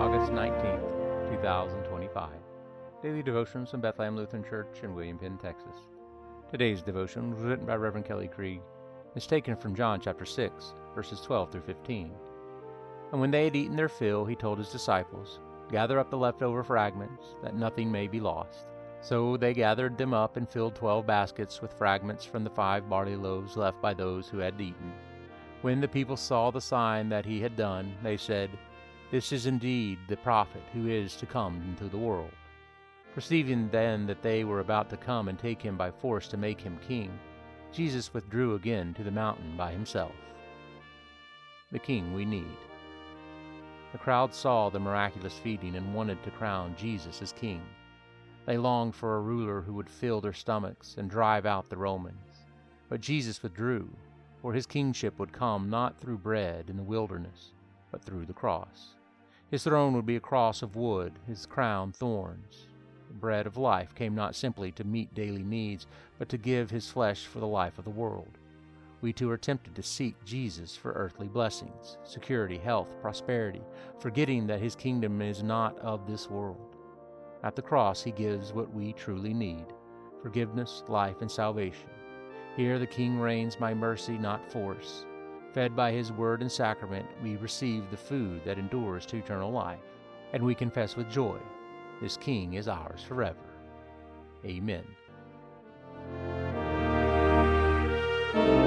August 19th, 2025. Daily Devotions from Bethlehem Lutheran Church in William Penn, Texas. Today's devotion was written by Reverend Kelly Krieg. It's taken from John chapter 6, verses 12 through 15. And when they had eaten their fill, he told his disciples, "Gather up the leftover fragments, that nothing may be lost." So they gathered them up and filled 12 baskets with fragments from the 5 barley loaves left by those who had eaten. When the people saw the sign that he had done, they said, "This is indeed the prophet who is to come into the world." Perceiving then that they were about to come and take him by force to make him king, Jesus withdrew again to the mountain by himself. The King we need. The crowd saw the miraculous feeding and wanted to crown Jesus as king. They longed for a ruler who would fill their stomachs and drive out the Romans. But Jesus withdrew, for his kingship would come not through bread in the wilderness, but through the cross. His throne would be a cross of wood, his crown thorns. The bread of life came not simply to meet daily needs, but to give his flesh for the life of the world. We too are tempted to seek Jesus for earthly blessings, security, health, prosperity, forgetting that his kingdom is not of this world. At the cross he gives what we truly need: forgiveness, life, and salvation. Here the King reigns by mercy, not force. Fed by his word and sacrament, we receive the food that endures to eternal life, and we confess with joy, this King is ours forever. Amen.